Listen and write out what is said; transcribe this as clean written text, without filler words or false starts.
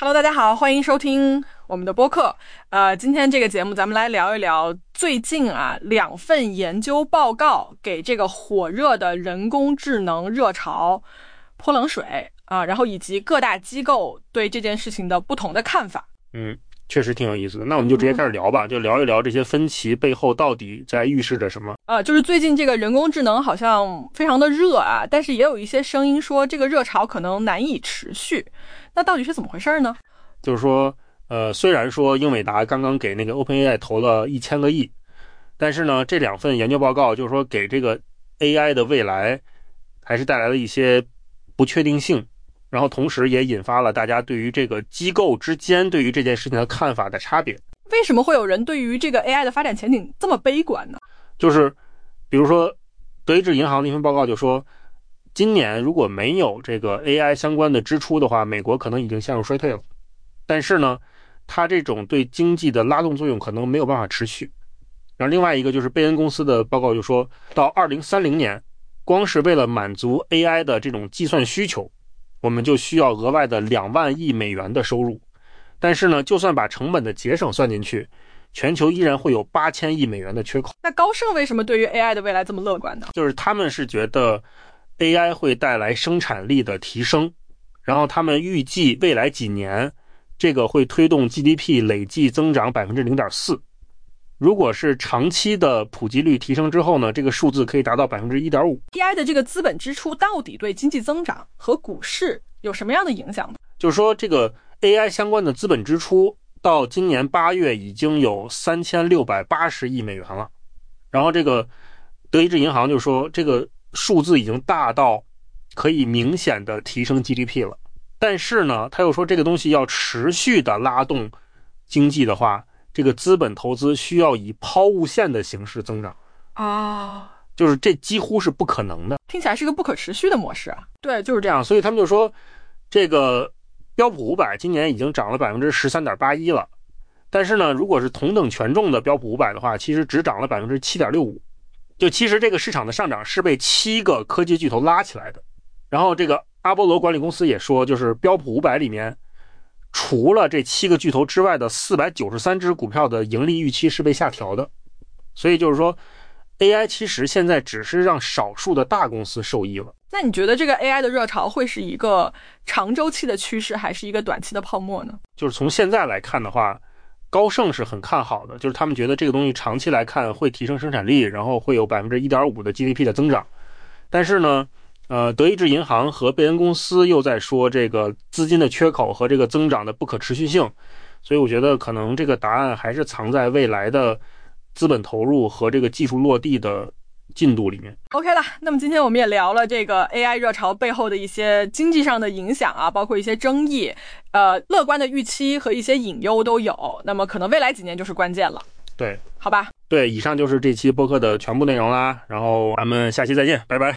Hello， 大家好，欢迎收听我们的播客。今天这个节目咱们来聊一聊最近2份研究报告给这个火热的人工智能热潮泼冷水然后以及各大机构对这件事情的不同的看法。 确实挺有意思的。那我们就直接开始聊吧，就聊一聊这些分歧背后到底在预示着什么。 就是最近这个人工智能好像非常的热但是也有一些声音说这个热潮可能难以持续。那到底是怎么回事呢？ 就是说虽然说英伟达刚刚给那个 OpenAI 投了1000个亿，但是呢这2份研究报告就是说给这个 AI 的未来还是带来了一些不确定性，然后同时也引发了大家对于这个机构之间对于这件事情的看法的差别。 为什么会有人对于这个 AI 的发展前景这么悲观呢？ 就是比如说德意志银行的一份报告就说，今年如果没有这个 AI 相关的支出的话，美国可能已经陷入衰退了。但是呢它这种对经济的拉动作用可能没有办法持续。然后另外一个就是贝恩公司的报告就说，到2030年光是为了满足 AI 的这种计算需求，我们就需要额外的2万亿美元的收入。但是呢就算把成本的节省算进去，全球依然会有8000亿美元的缺口。 那高盛为什么对于 AI 的未来这么乐观呢？ 就是他们是觉得 AI 会带来生产力的提升，然后他们预计未来几年这个会推动 GDP 累计增长 0.4%。 如果是长期的普及率提升之后呢，这个数字可以达到 1.5%。 AI 的这个资本支出到底对经济增长和股市有什么样的影响呢？ 就是说这个 AI 相关的资本支出到今年8月已经有3680亿美元了。然后这个德意志银行就说这个数字已经大到可以明显的提升 GDP 了。但是呢他又说这个东西要持续的拉动经济的话，这个资本投资需要以抛物线的形式增长就是这几乎是不可能的。 听起来是个不可持续的模式对，就是这样。所以他们就说这个标普500今年已经涨了 13.81% 了，但是呢如果是同等权重的标普500的话，其实只涨了 7.65%。 就其实这个市场的上涨是被7个科技巨头拉起来的。然后这个阿波罗管理公司也说，就是标普500里面除了这7个巨头之外的493只股票的盈利预期是被下调的。所以就是说 AI 其实现在只是让少数的大公司受益了。 那你觉得这个 AI 的热潮会是一个长周期的趋势还是一个短期的泡沫呢？ 就是从现在来看的话，高盛是很看好的，就是他们觉得这个东西长期来看会提升生产力，然后会有 1.5% 的 GDP 的增长。但是呢德意志银行和贝恩公司又在说这个资金的缺口和这个增长的不可持续性。所以我觉得可能这个答案还是藏在未来的资本投入和这个技术落地的进度里面。 OK 了，那么今天我们也聊了这个 AI 热潮背后的一些经济上的影响包括一些争议乐观的预期和一些隐忧都有，那么可能未来几年就是关键了。 对， 好吧。 对，以上就是这期播客的全部内容啦，然后咱们下期再见，拜拜。